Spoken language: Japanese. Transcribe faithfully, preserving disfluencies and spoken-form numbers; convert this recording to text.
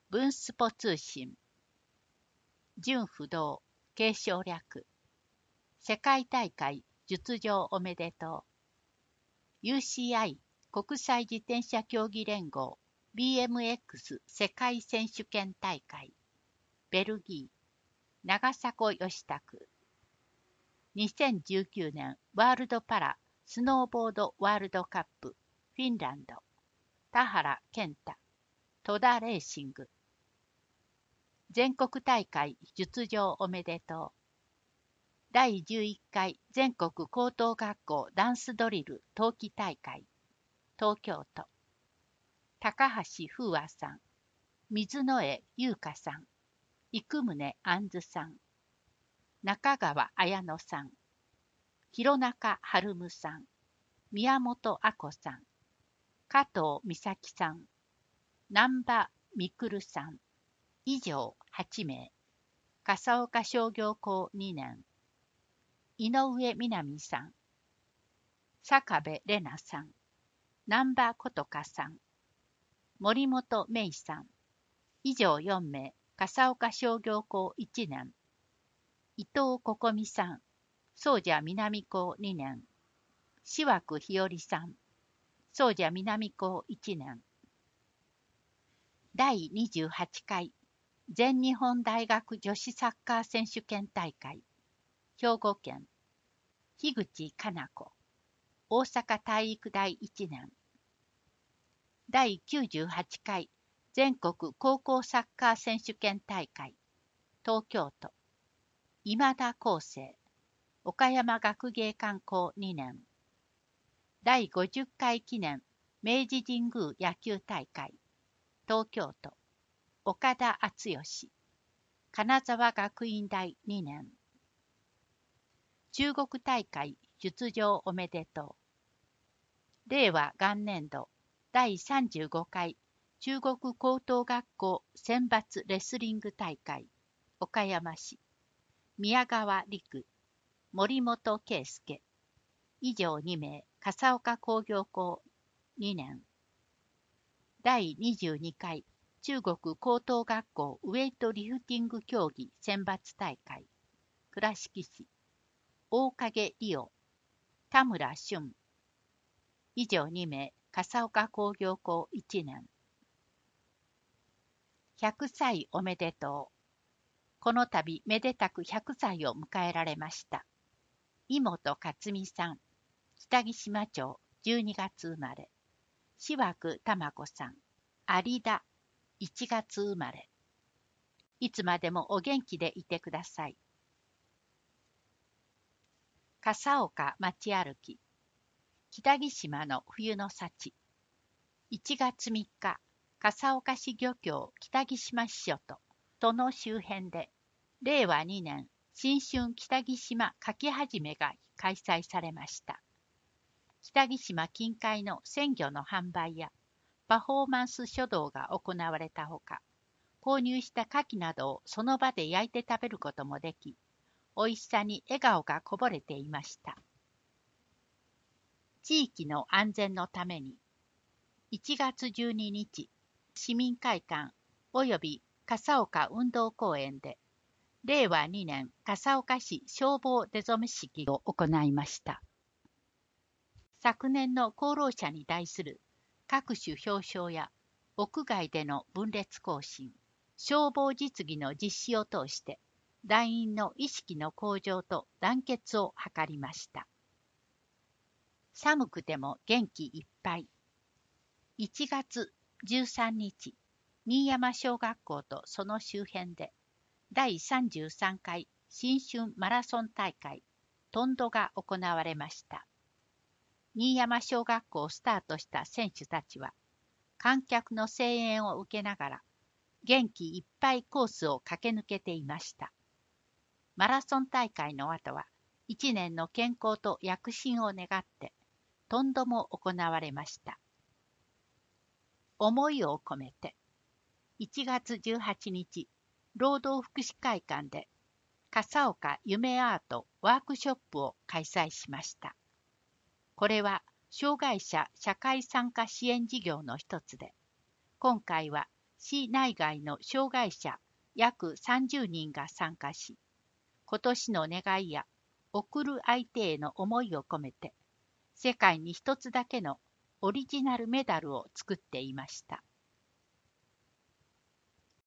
文スポ通信。純不動、継承略。世界大会出場おめでとう。ユーシーアイ 国際自転車競技連合 ビーエムエックス 世界選手権大会。ベルギー、長迫義拓。にせんじゅうきゅうねんワールドパラスノーボードワールドカップフィンランド。田原健太。戸田レーシング。全国大会出場おめでとう。だいじゅういっかい全国高等学校ダンスドリル冬季大会。東京都。高橋風和さん。水野江優香さん。生宗杏珠さん。中川綾乃さん。弘中晴夢さん。宮本亜子さん。加藤美咲さん。南波みくるさん。以上はちめい。笠岡商業高にねん。井上みなみさん。坂部玲奈さん。南波琴香さん。森本芽衣さん。以上よんめい。笠岡商業高いちねん。伊藤心美さん。総社南高にねん。志枠日和さん。総社南高いちねん。だいにじゅうはちかい全日本大学女子サッカー選手権大会。兵庫県。樋口かな子。大阪体育大いちねん。だいきゅうじゅうはちかい全国高校サッカー選手権大会。東京都。今田耕生。岡山学芸館高にねん。だいごじゅっかい記念明治神宮野球大会。東京都。岡田敦義。金沢学院大にねん。中国大会出場おめでとう。令和元年度だいさんじゅうごかい中国高等学校選抜レスリング大会。岡山市。宮川陸。森本圭介。以上にめい。笠岡工業高にねん。だいにじゅうにかい中国高等学校ウェイトリフティング競技選抜大会。倉敷市。大影理央。田村俊。以上にめい。笠岡工業高いちねん。ひゃくさいおめでとう。この度めでたくひゃくさいを迎えられました。井本克美さん。北木島町じゅうにがつ生まれ。志枠玉子さん。有田いちがつ生まれ。いつまでもお元気でいてください。笠岡町歩き。北木島の冬の幸。いちがつみっか、笠岡市漁協北木島支所とその周辺で、れいわにねん新春北木島かきはじめが開催されました。北木島近海の鮮魚の販売やパフォーマンス書道が行われたほか、購入した牡蠣などをその場で焼いて食べることもでき、美味しさに笑顔がこぼれていました。地域の安全のために、いちがつじゅうににち、市民会館及び笠岡運動公園で、れいわにねん笠岡市消防出初め式を行いました。昨年の功労者に対する各種表彰や屋外での分列行進、消防実技の実施を通して、団員の意識の向上と団結を図りました。寒くても元気いっぱい。いちがつじゅうさんにち、新山小学校とその周辺で、だいさんじゅうさんかい新春マラソン大会、トンドが行われました。新山小学校をスタートした選手たちは、観客の声援を受けながら、元気いっぱいコースを駆け抜けていました。マラソン大会の後は、いちねんの健康と躍進を願って、トンドも行われました。思いを込めて、いちがつじゅうはちにち、労働福祉会館で、笠岡夢アートワークショップを開催しました。これは障害者社会参加支援事業の一つで、今回は市内外の障害者約さんじゅうにんが参加し、今年の願いや送る相手への思いを込めて、世界に一つだけのオリジナルメダルを作っていました。